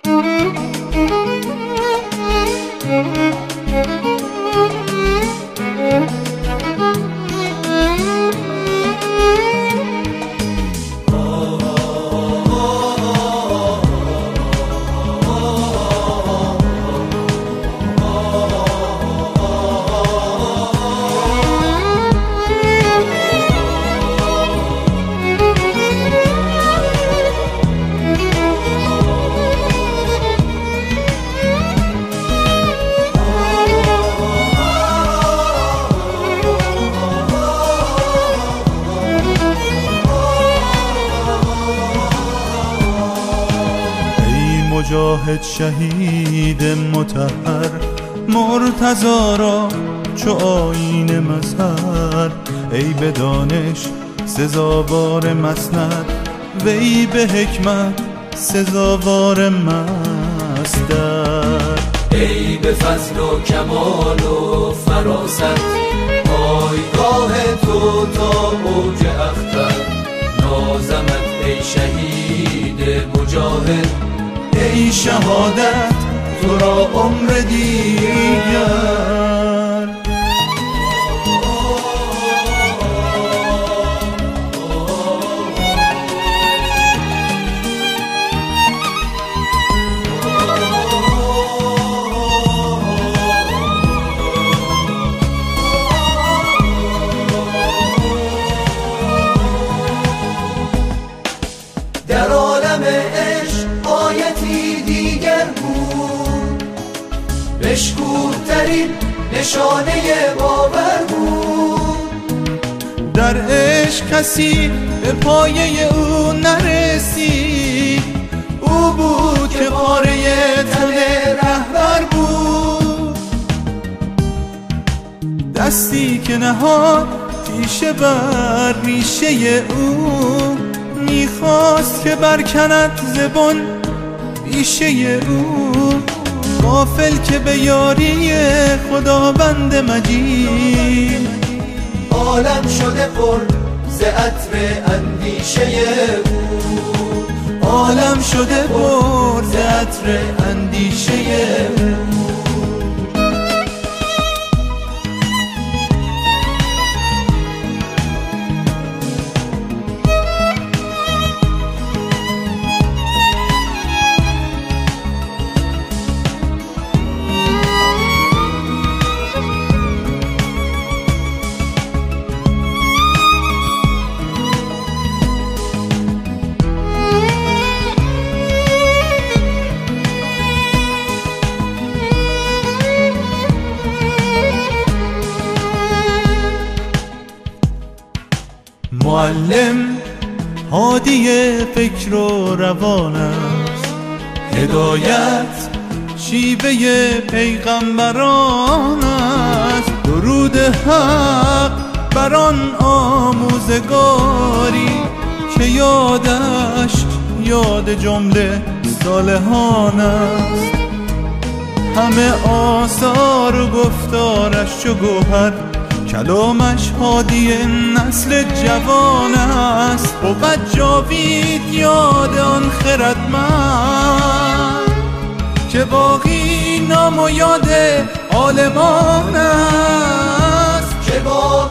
مجاهد شهید مطهر مرتضی را چو آیین مظهر، ای به دانش سزاوار مسند وی به حکمت سزاوار مصدر. ای به فضل و کمال و فراست پایگاه تو تا اوج اختر، نازمت ای شهید مجاهد، ای شهادت تو را عمر دیگر. در عالم عشق آیتی دیگر بود، مشکوک‌ترین نشانه باور بود. در عشق کسی به پایه او نرسید، او بود که پاره تن رهبر بود. دستی که نهاد تیشه بر ریشه او، میخواست که برکند زبان بیشه او. غافل که به یاری خداوند مجید، عالم شده پر ز عطر اندیشه او، عالم شده پر ز عطر اندیشه او. معلم هادی فکر و روان است، هدایت شیوه پیغمبران است. درود حق بر آن آموزگاری که یادش یاد جمله صالحان است. همه آثار و گفتارش چو گوهر، کلامش هادی نسل جوان است. بود جاوید یاد آن خردمند که باقی نام و یاد عالمان است، که باقی